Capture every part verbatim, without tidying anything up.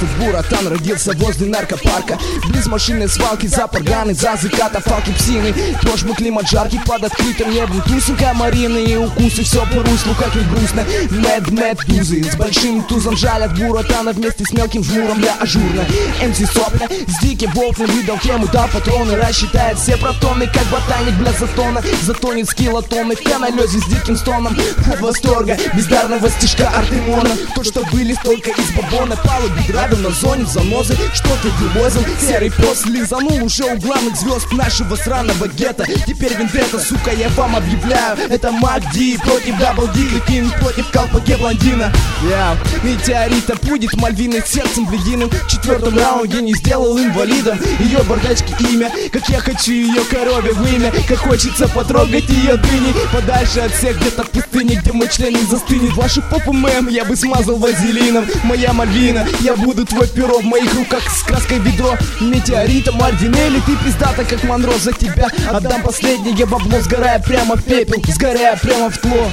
Этот Буратан родился возле наркопарка, близ машинной свалки, за парганы, за заката, фалки псины. Дождь мы климат жаркий, под открытым небом тусенька Марины и укусы, все по руслу, как ни грустно. Мэд, мэд, тузы с большим тузом жалят Буратана вместе с мелким жмуром, бля, ажурно. МС Сопля с диким волком выдал тему, дал патроны, рассчитает все протоны, как ботаник, бля, затона. Затонет с килотонны в каналезе с диким стоном от восторга бездарного стишка Артемона. То, что были только из бабона, палуби градом на зоне занозы, что ты вывозил, серый пес лизанул уже у главных звезд нашего сраного гетто. Теперь вендетта, сука, я вам объявляю, это Мак Ди против Дабл Ди, Кин против колпаке блондина. Я yeah. Метеорита будет Мальвиной сердцем блединым, в четвертом раунде не сделал инвалидом ее бардачки имя, как я хочу ее корове вымя, как хочется потрогать ее дыни, подальше от всех, где-то в пустыне, где мой член не застынет. Вашу попу, мэм, я бы смазал вазелином. Моя Мальвина, я буду твой перо в моих руках с краской ведро. Метеорита, Мальвинелли, ты пиздата, как Монро, за тебя отдам последнее бабло, сгорая прямо в пепел, сгорая прямо в тло.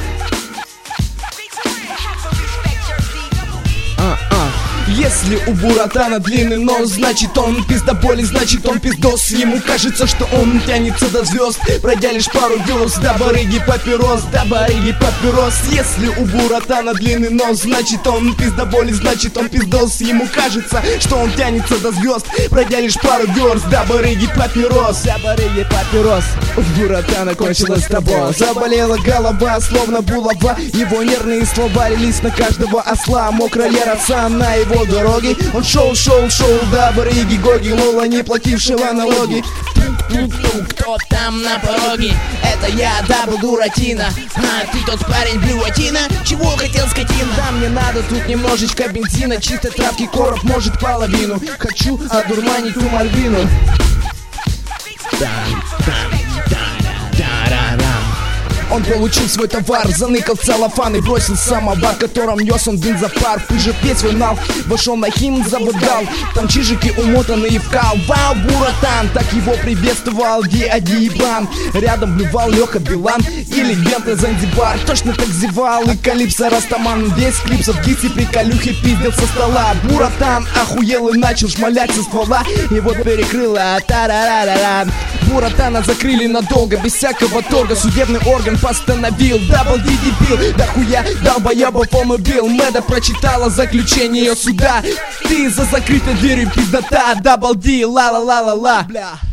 Если у Буратана длинный нос, значит он пиздоболен, значит он пиздос. Ему кажется, что он тянется до звезд, пройдя лишь пару верст до барыги папирос, до барыги папирос. Если у Буратана длинный нос, значит он пиздоболен, значит он пиздос. Ему кажется, что он тянется до звезд, пройдя лишь пару верст до барыги папирос, до барыги папирос. У Буратана кончилась тобой, заболела голова, словно булава. Его нервные слова лились на каждого осла, мокрая роса на его дороги. Он шел, шел, шел до барыги Гоги, Лола, не платившего налоги. Тук-тук-тук, кто там на пороге? Это я, Дабл Дуратино. А, ты тот парень Блюатино? Чего хотел, скотина? Да, мне надо тут немножечко бензина, чистой травки короб, может половину. Хочу одурманить ту Мальвину. Он получил свой товар, заныкал целлофан и бросил самовар, которым нес он бензопар. Пыжит весь свой нал, вошел на химзавод гал, там чижики умотанные в кал. Вау, Буратан, так его приветствовал Ди-Ади Ибран. Рядом блювал Леха Билан и легенда Занзибар. Точно так зевал и Калипсо Растаман. Весь клипсов гиси приколюхи пиздил со стола. Буратан охуел и начал шмалять со ствола. Его перекрыло тарарараран. Буратана закрыли надолго, без всякого торга. Судебный орган постановил, Дабл Ди дебил, да хуя долбоебов он убил. Мэда прочитала заключение суда. Ты за закрытой дверью пиздота, Дабл Ди, ла-ла-ла-ла-ла.